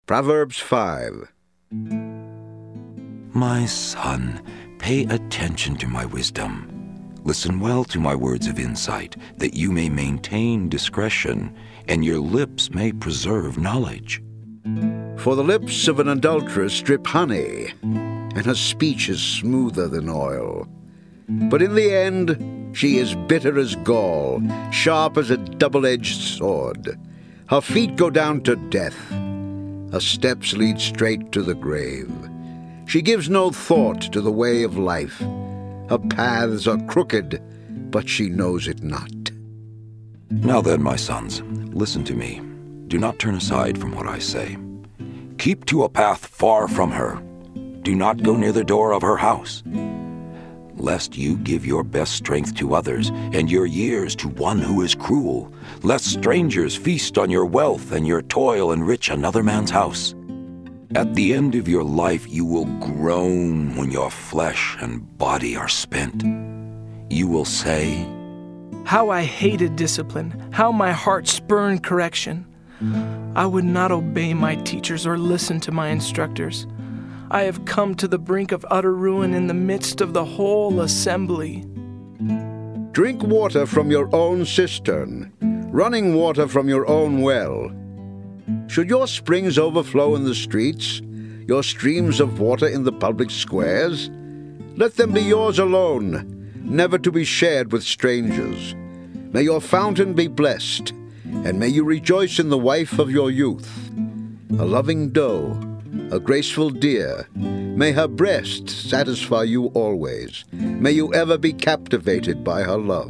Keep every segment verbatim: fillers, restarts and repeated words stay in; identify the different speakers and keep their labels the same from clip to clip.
Speaker 1: Proverbs five.
Speaker 2: My son, pay attention to my wisdom. Listen well to my words of insight, that you may maintain discretion, and your lips may preserve knowledge.
Speaker 1: For the lips of an adulteress drip honey, and her speech is smoother than oil. But in the end she is bitter as gall, sharp as a double-edged sword. Her feet go down to death. Her steps lead straight to the grave. She gives no thought to the way of life. Her paths are crooked, but she knows it not.
Speaker 2: Now then, my sons, listen to me. Do not turn aside from what I say. Keep to a path far from her. Do not go near the door of her house, lest you give your best strength to others, and your years to one who is cruel, lest strangers feast on your wealth, and your toil enrich another man's house. At the end of your life you will groan when your flesh and body are spent. You will say,
Speaker 3: "How I hated discipline, how my heart spurned correction. I would not obey my teachers or listen to my instructors. I have come to the brink of utter ruin in the midst of the whole assembly."
Speaker 1: Drink water from your own cistern, running water from your own well. Should your springs overflow in the streets, your streams of water in the public squares? Let them be yours alone, never to be shared with strangers. May your fountain be blessed, and may you rejoice in the wife of your youth. A loving doe, a graceful deer, may her breast satisfy you always. May you ever be captivated by her love.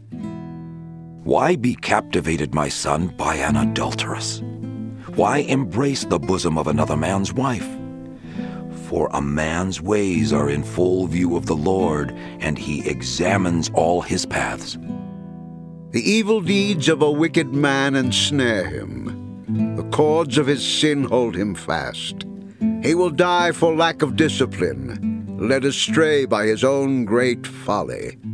Speaker 2: Why be captivated, my son, by an adulteress? Why embrace the bosom of another man's wife? For a man's ways are in full view of the Lord, and he examines all his paths.
Speaker 1: The evil deeds of a wicked man ensnare him. The cords of his sin hold him fast. He will die for lack of discipline, led astray by his own great folly.